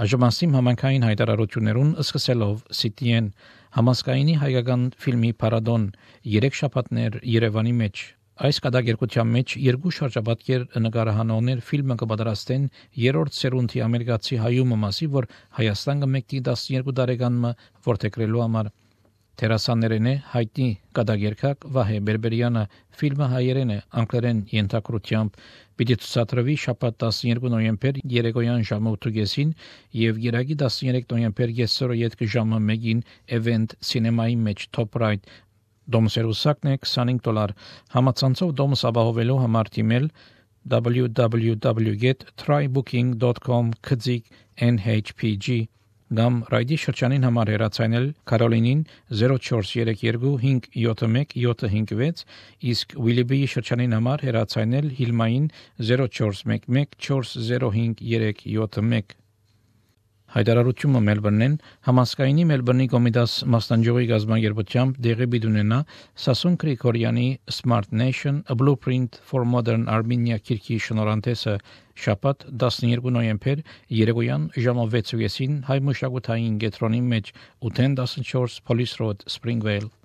Այժմասիմ համանքային հայտարարություններուն սկսելով City-ն համասկայնի հայկական ֆիլմի պարադոն 3 շաբաթներ Երևանի մեջ այս կատակերգության մեջ երկու շրջապատկեր նկարահանողներ ֆիլմը կպատրաստեն երրորդ սերունդի ամերիկացի հայումը մասի, որ Հայաստան կմեկնի 12 տարեկանը որդեգրելու համար Տերասաներեն է հայտնի կատակերգակ Վահե Բերբերյանը ֆիլմը հայերեն է անգլերեն ենթագրությամբ պիտի ցուցադրվի շաբաթ 12 նոյեմբեր երեկոյան ժամը 8:30 եւ երակի 13 նոյեմբեր կեսօրը յետք ժամը 1-ին Event Cinema-ի մեջ Top Right Դոմսերուսակն է $25 համացանցով դոմս ապահովելու համար թիմել www.trybooking.com/nhpg Գամ ռայդի շրջանին համար հեռացանել Կարոլինին 0432 571 756 իսկ Վիլիբիի շրջանին համար հեռացանել Հիլմային 0411 405 371 Հայտարարությունը Մելբուրնեն համասկայնի Մելբուրնի կոմիտաս մասնաճյուղի գազագերբությամբ դեղի բիդունենա Սասուն Գրիգորյանի Smart Nation A Blueprint for Modern Armenia քիրքի շնորհանդեսը շաբաթ 12 նոյեմբեր երեկոյան ժամը 6:30-ին հայ մշակութային կենտրոնի մեջ 814 Police Road Springvale